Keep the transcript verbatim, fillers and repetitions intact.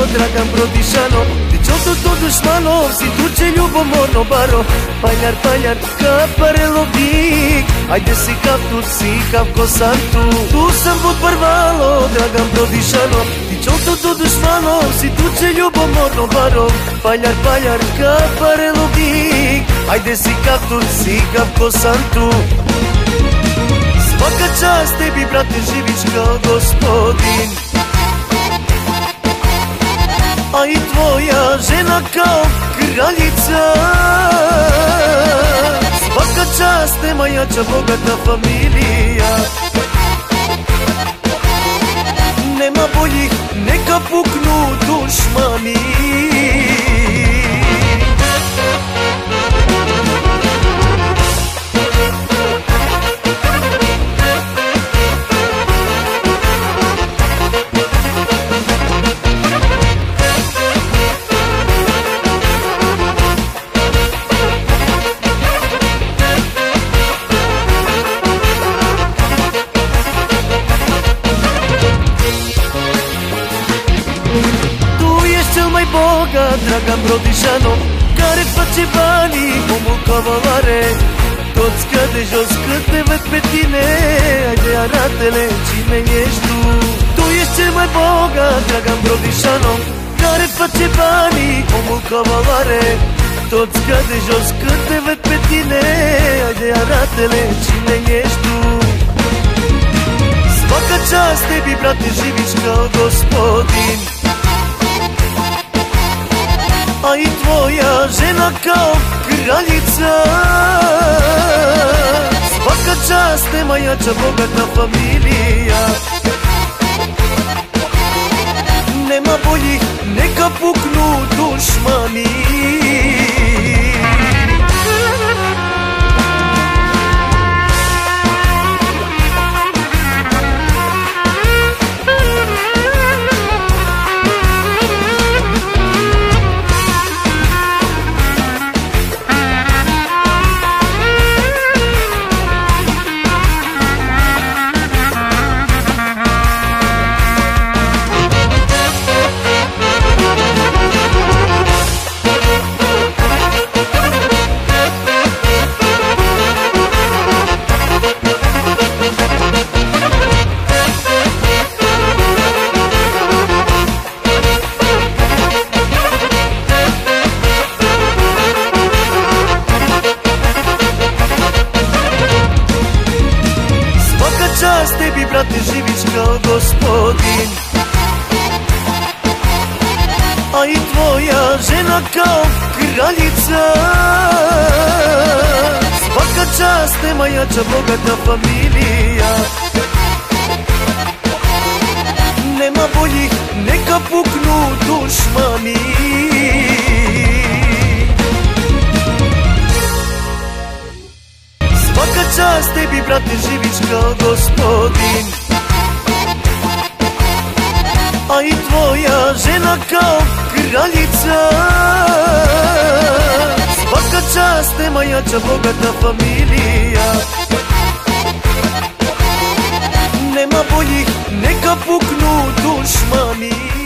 Dragan Brodišanov, ti čoto to dušmanov, si tuče ljubomorno baro. Paljar, paljar, kapare lovik, ajde si kav tu, si kav ko sam tu. Tu sam pod barvalo, Dragan Brodišanov, ti čoto to dušmanov, si tuče ljubomorno baro. Paljar, paljar, kapare lovik, ajde si kav tu, si kav ko sam tu. Svaka čast tebi, brate, živiš kao gospodin, a i tvoja žena kao kraljica. Svaka čast, nema jača, bogata familija, nema boljih, neka puknu dušmani. Bogat Dragan Brodišanov, care face banii, omul cavalare. Toți cade jos cât te văd pe tine, haide arată-le cine ești tu. Tu ești cel mai bogat Dragan Brodišanov, care face banii, omul cavalare. Toți cade jos cât te văd pe tine, haide arată-le cine ești tu. Svaka čast tebi, brate, živiš kao gospodin, a i tvoja žena kao kraljica. Svaka čast, nema jača, bogata familija, nema boljih, neka puknu dušmani. Čast tebi, brate, živiš kao gospodin, a i tvoja žena kao kraljica. Svaka čast, nema jača, bogata familija, nema boljih, neka puknu dušmani. Svaka čast tebi, brate, živiš kao gospodin, a i tvoja žena kao kraljica. Svaka čast, nema jača, bogata familija, nema boljih, neka puknu dušmani.